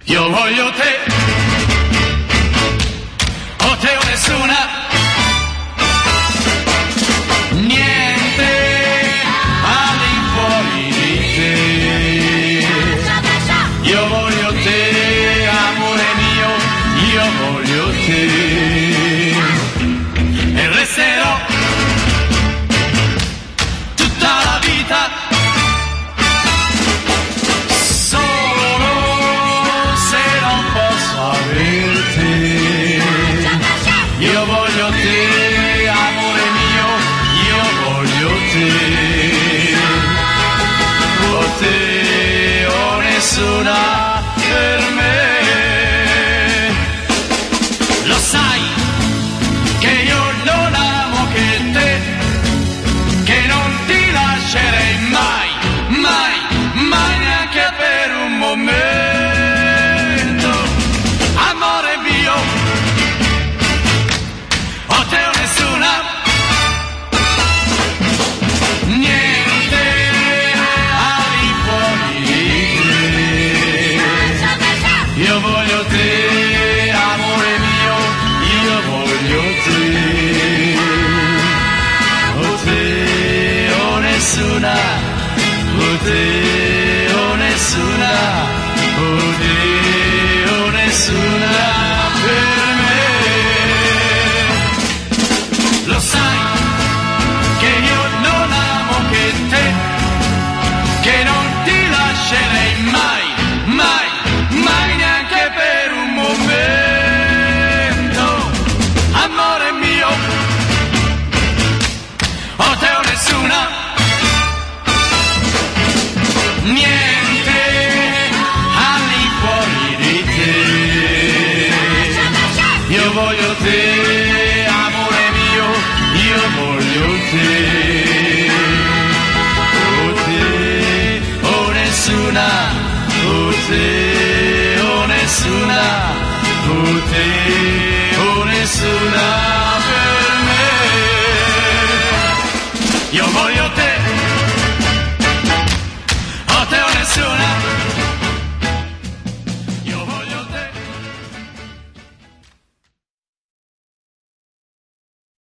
Io voglio te, o te o nessuna, niente all'infuori di te. Io voglio te, amore mio, io voglio te. E resterò tutta la vita solo se non posso averti. Io voglio te, amore mio, io voglio te. O te o nessuna per me. Lo sai che io non amo che te, che non ti lascerei mai, mai, mai neanche per un momento. Amore mio, o te o nessuna, niente all'infuori di te. Io voglio te, amore mio, io voglio te. O te o nessuna, o te o nessuna, o te o nessuna per me. Lo sai che io non amo che te, che non ti lascerei mai, mai, mai neanche per un momento. Amore mio, o te o nessuna, niente all'infuori di te. Io voglio te, amore mio, io voglio te. O te o nessuna, o te o nessuna, o te o nessuna.